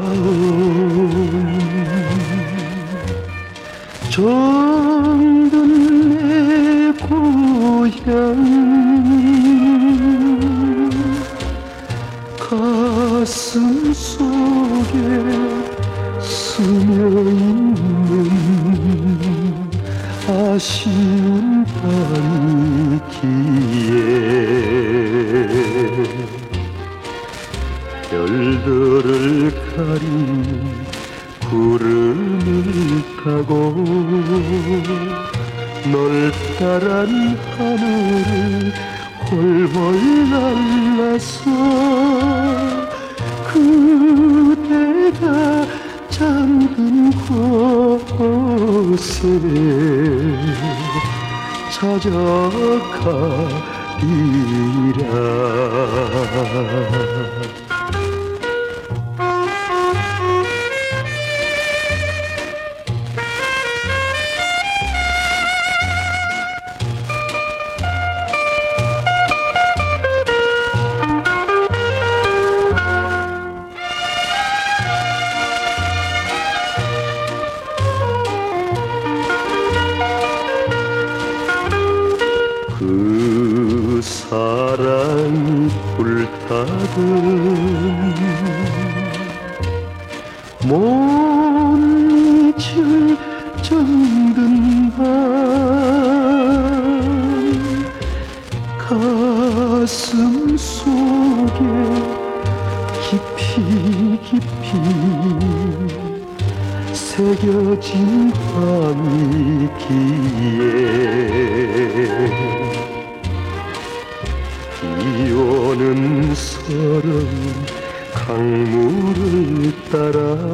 정든 내 고향 가슴 속에 스며있는 아쉬운 밤이기에 별들을 가린 구름을 타고 넓다란 하늘을 홀홀 날라서 그대가 잠든 곳에 찾아가리라. 그 사랑이 불타던 못 잊을 정든 밤 가슴 속에 깊이 깊이 새겨진 밤이기에 비오는 서러운 강물을 따라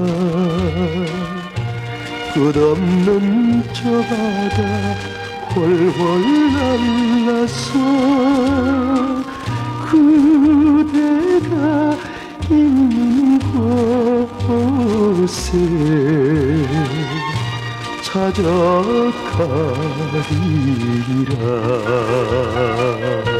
끝없는 저 바다 홀홀 날라서 그대가 있는 곳에 찾아가리라.